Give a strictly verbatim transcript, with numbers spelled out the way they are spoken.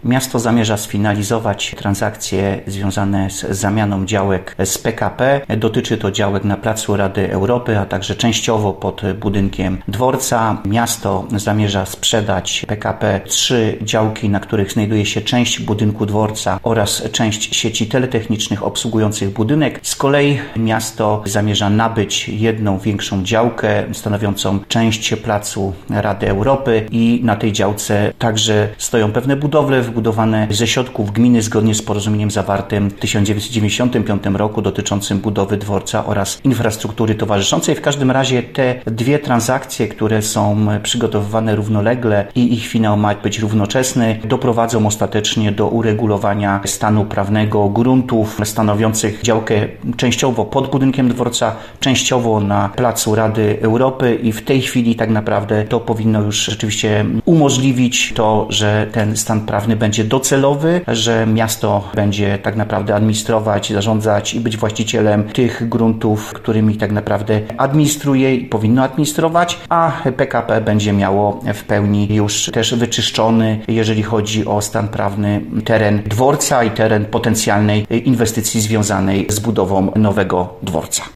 Miasto zamierza sfinalizować transakcje związane z zamianą działek z P K P. Dotyczy to działek na Placu Rady Europy, a także częściowo pod budynkiem dworca. Miasto zamierza sprzedać P K P trzy działki, na których znajduje się część budynku dworca oraz część sieci teletechnicznych obsługujących budynek. Z kolei miasto zamierza nabyć jedną większą działkę stanowiącą część Placu Rady Europy i na tej działce także stoją pewne budowle wybudowane ze środków gminy zgodnie z porozumieniem zawartym w tysiąc dziewięćset dziewięćdziesiątym piątym roku dotyczącym budowy dworca oraz infrastruktury towarzyszącej. W każdym razie te dwie transakcje, które są przygotowywane równolegle i ich finał ma być równoczesny, doprowadzą ostatecznie do uregulowania stanu prawnego gruntów stanowiących działkę częściowo pod budynkiem dworca, częściowo na Placu Rady Europy i w tej chwili tak naprawdę to powinno już rzeczywiście umożliwić to, że ten stan prawny będzie docelowy, że miasto będzie tak naprawdę administrować, zarządzać i być właścicielem tych gruntów, którymi tak naprawdę administruje i powinno administrować, a P K P będzie miało w pełni już też wyczyszczony, jeżeli chodzi o stan prawny, teren dworca i teren potencjalnej inwestycji związanej z budową nowego dworca.